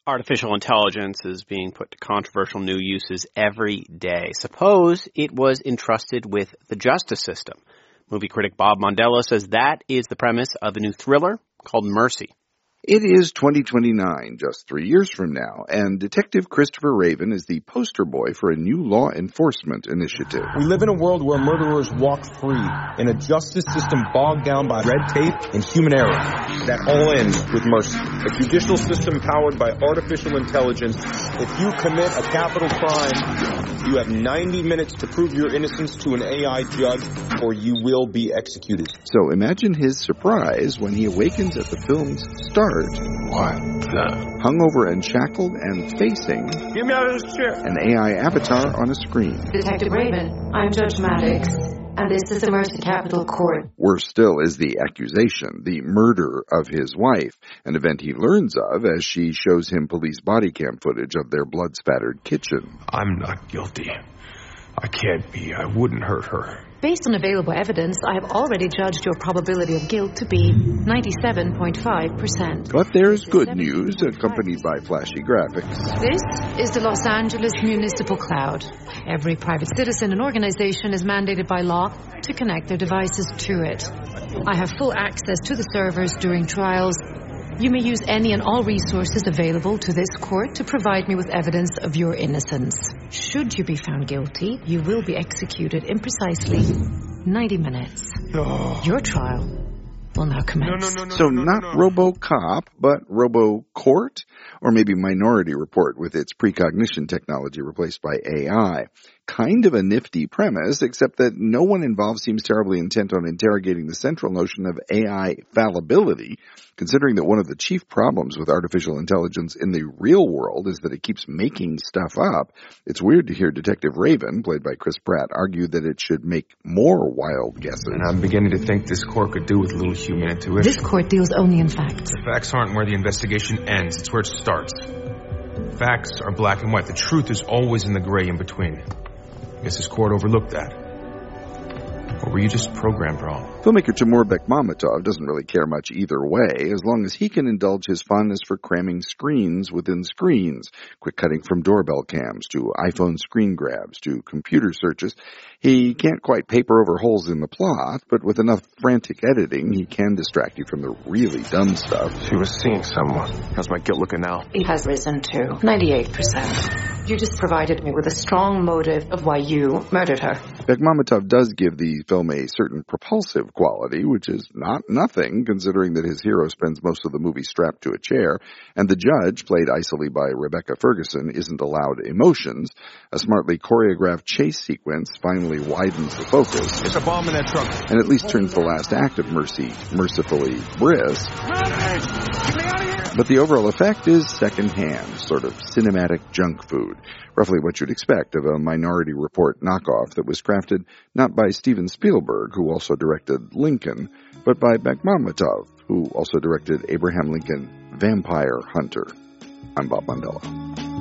Artificial intelligence is being put to controversial new uses every day. Suppose it was entrusted with the justice system. Movie critic Bob Mondello says that is the premise of a new thriller called Mercy. It is 2029, just 3 years from now, and Detective Christopher Raven is the poster boy for a new law enforcement initiative. We live in a world where murderers walk free, in a justice system bogged down by red tape and human error. That all ends with mercy. A judicial system powered by artificial intelligence. If you commit a capital crime, you have 90 minutes to prove your innocence to an AI judge, or you will be executed. So imagine his surprise when he awakens at the film's start. What the? Hungover and shackled and facing Get me out of this chair. an AI avatar on a screen. Detective Raven, I'm Judge Maddox, and this is the Mercy Capital Court. Worse still is the accusation, the murder of his wife, an event he learns of as she shows him police body cam footage of their blood-spattered kitchen. I'm not guilty. I can't be. I wouldn't hurt her. Based on available evidence, I have already judged your probability of guilt to be 97.5%. But there's good news, accompanied by flashy graphics. This is the Los Angeles Municipal Cloud. Every private citizen and organization is mandated by law to connect their devices to it. I have full access to the servers during trials. You may use any and all resources available to this court to provide me with evidence of your innocence. Should you be found guilty, you will be executed in precisely 90 minutes. No. Your trial will now commence. So not RoboCop, but RoboCourt, or maybe Minority Report with its precognition technology replaced by AI. Kind of a nifty premise, except that no one involved seems terribly intent on interrogating the central notion of AI fallibility, considering that one of the chief problems with artificial intelligence in the real world is that it keeps making stuff up. It's weird to hear Detective Raven, played by Chris Pratt, argue that it should make more wild guesses. And I'm beginning to think this court could do with a little human intuition. This court deals only in facts. The facts aren't where the investigation ends. It's where it starts. Facts are black and white. The truth is always in the gray in between. I guess this court overlooked that. Or were you just programmed wrong? Filmmaker Timur Bekmambetov doesn't really care much either way, as long as he can indulge his fondness for cramming screens within screens, quick cutting from doorbell cams to iPhone screen grabs to computer searches. He can't quite paper over holes in the plot, but with enough frantic editing, he can distract you from the really dumb stuff. She was seeing someone. How's my guilt looking now? It has risen to 98%. You just provided me with a strong motive of why you murdered her. Bekmambetov does give the film a certain propulsive quality, which is not nothing, considering that his hero spends most of the movie strapped to a chair, and the judge, played icily by Rebecca Ferguson, isn't allowed emotions. A smartly choreographed chase sequence finally widens the focus. There's a bomb in that truck. And at least turns the last act of Mercy mercifully brisk. But the overall effect is secondhand, sort of cinematic junk food. Roughly what you'd expect of a Minority Report knockoff that was crafted not by Steven Spielberg, who also directed Lincoln, but by Bekmambetov, who also directed Abraham Lincoln Vampire Hunter. I'm Bob Mondello.